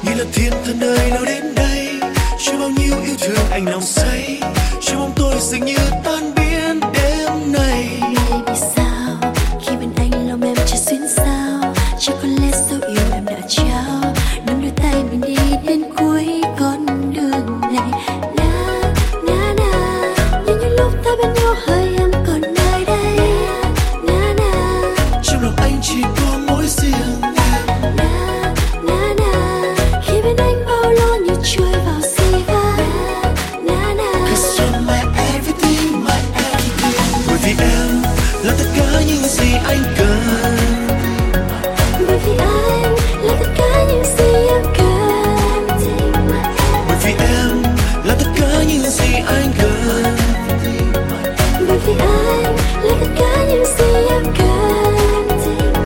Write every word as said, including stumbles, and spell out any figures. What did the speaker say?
như là thiên thần đời nào đến đây, cho bao nhiêu yêu thương anh nồng say, cho bóng tôi dường như tan